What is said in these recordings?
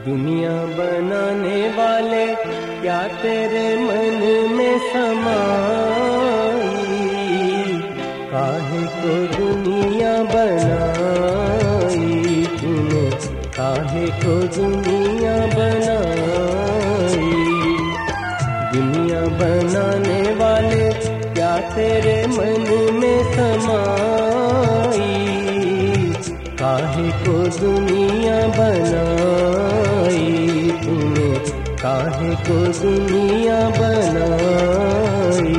दुनिया बनाने वाले क्या तेरे मन में समाई, काहे को दुनिया बनाई तूने, काहे को दुनिया बनाई। दुनिया बनाने वाले क्या तेरे मन में समाई, काहे को दुनिया बनाई तूने, काहे को दुनिया बनाई।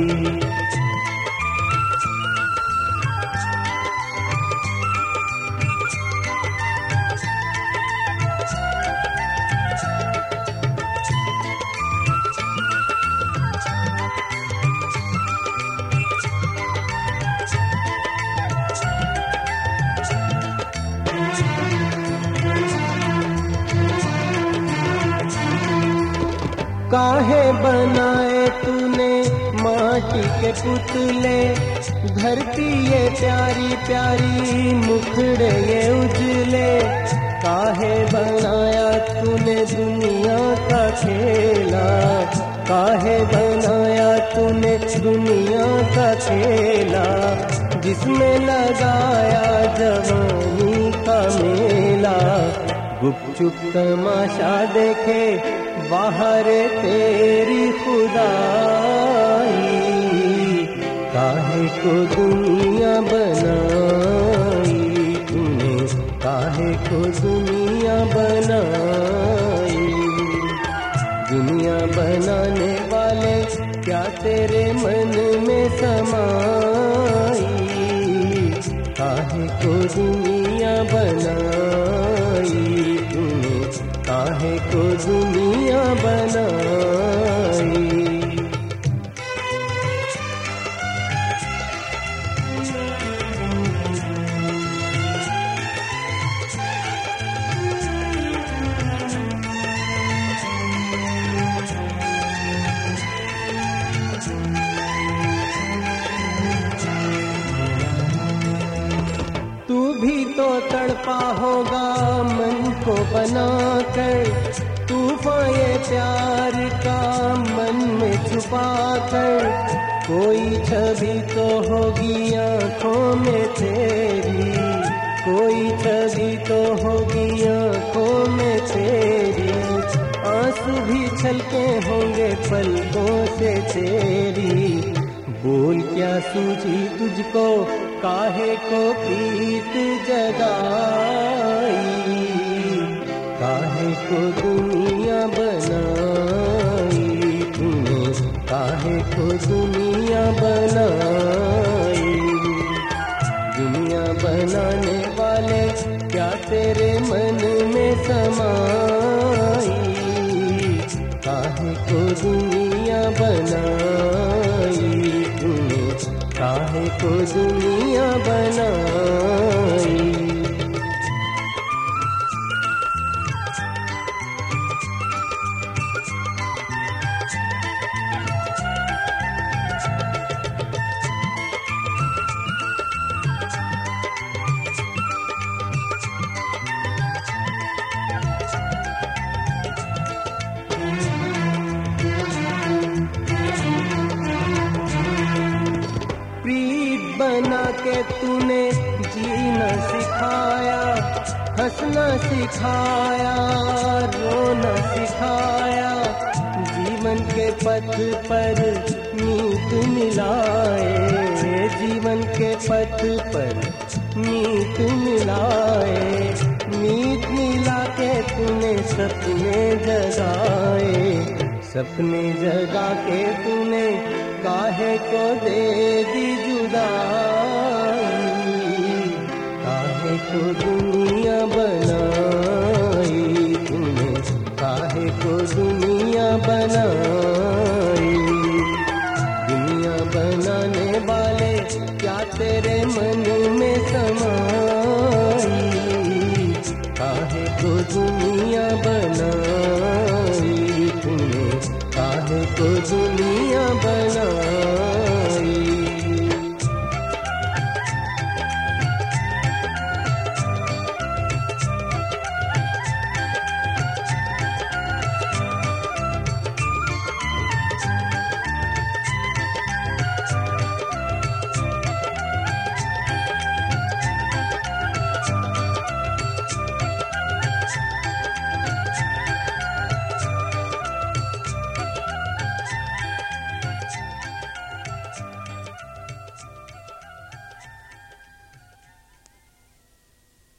काहे बनाए तूने माटी के पुतले, धरती ये प्यारी प्यारी मुखड़े ये उजले। काहे बनाया तूने दुनिया का खेला, काहे बनाया तूने दुनिया का खेला, जिसमें लगाया जवानी का मेला। गुपचुप तमाशा देखे बाहर तेरी खुदाई, काहे को दुनिया बनाई तूने, काहे को दुनिया बनाई। दुनिया बनाने वाले क्या तेरे मन में समाई, काहे को दुनिया बनाई तूने, काहे को दुनिया बनाई। तू भी तो तड़पा होगा मन को बनाकर, तूफान ये प्यार का मन में छुपा कर। कोई छवि तो होगी आँखों में तेरी, कोई छवि तो होगी आँखों में तेरी। आंसू भी छलके होंगे पलकों से तेरी। बोल क्या सूझी तुझको, काहे को प्रीत जगाई, काहे को दुनिया बनाई तूने, काहे को दुनिया बनाई। दुनिया बनाने वाले क्या तेरे मन में समाई, काहे को दुनिया बनाई तूने, काहे को दुनिया बनाई। बना के तूने जीना सिखाया, हंसना सिखाया, रोना सिखाया। जीवन के पथ पर मीत मिलाए, जीवन के पथ पर मीत मिलाए। मीत मिला के तूने सपने जगाए, सपने जगा के तूने काहे को दे दी जुदाई, काहे को दुनिया बनाई तूने, काहे को दुनिया बनाई। दुनिया बनाने वाले क्या तेरे मन में समाई, काहे को दुनिया बनाई तूने, काहे को दुनिया बनाई।